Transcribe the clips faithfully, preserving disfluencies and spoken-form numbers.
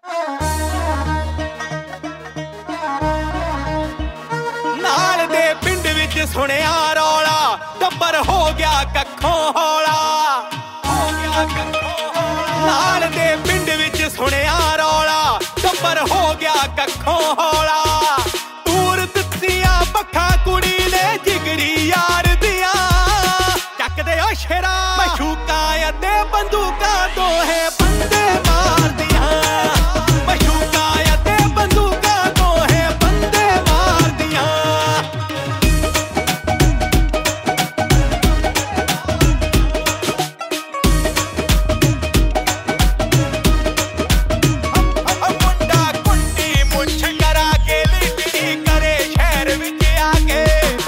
नाल दे पिंड विच सुनिया रौला, टब्बर हो गया कक्खों हौला। नाल दे पिंड विच सुनिया रौला, टब्बर हो गया कक्खों हौला। दूर दित्तियां पक्खा कुड़ी ने जिगरी यार दियां, चकदे ओ शेरा मशूका ते बंदूका दोहे बंदे मार दियां। मशूका ते बंदूका दोहे बंदे मार दियां। मुंडा कुंडी मुछ करा के लिटनी करे शहर विच आके।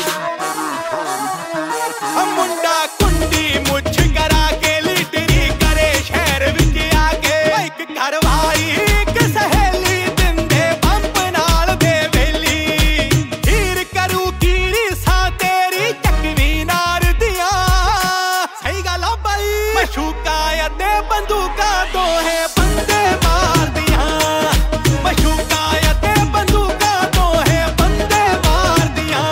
मुंडा कुंडी मुछ करा के लिटनी करे शहर विच आके। एक घरवाली एक सहेली दिंदे पंप नाल दे वेली, हीर करू कीरी सा तेरी चकवी नार दियां। सही गल आ बई मशूका ते बंदूका दोहे बंदे मार दियां। मशूका ते बंदूका दोहे बंदे मार दियां।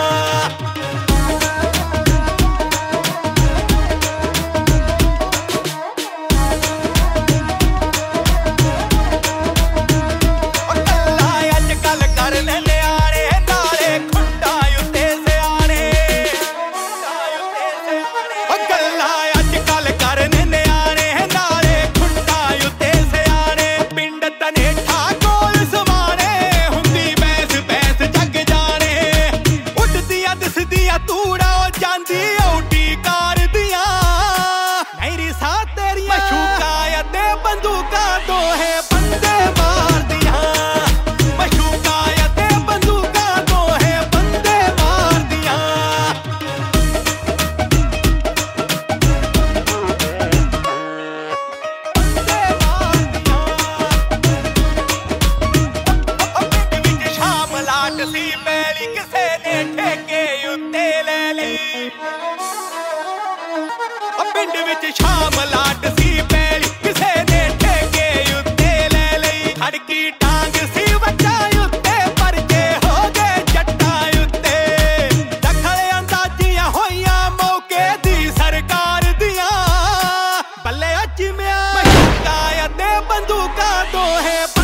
गल्लां अजकल करने न्याणे, नाले खुंडा उत्ते सियाणे। गल्लां अजकल करने न्याणे, नाले खुंडा उत्ते सियाणे। पिंड तनेठा कोल समाने, हुंदी बैस बैस जग जाने। उडदियां दिसदियां तूड़ा ओ जांदी औटी कार दियां। नहीं रिसा तेरियां मशूका ते बंदूका दोहे बंदे मार दियां। मशूका ते बंदूका दोहे बंदे मार दियां। पिंड विच शाम लाट सी पैली, किसे ने ठेके उत्ते ले ਲਈ। पिंड विच शाम लाट सी पैली, किसे ने ठेके उत्ते ले ਲਈ। खड़की टांग सी वच्चा उत्ते, परजे हो गए जट्टां उत्ते। दखल अंदाजियां होइयां मौके दी सरकार दियां। बल्ले चिमिया मशूका ते बंदूका दोहे